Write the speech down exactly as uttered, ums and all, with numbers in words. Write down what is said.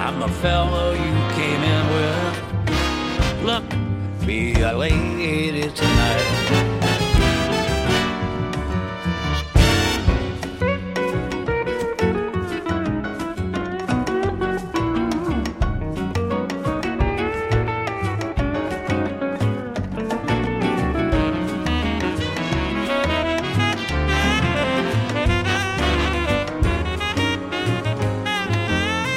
I'm the fellow you came in with. Look, be a lady tonight.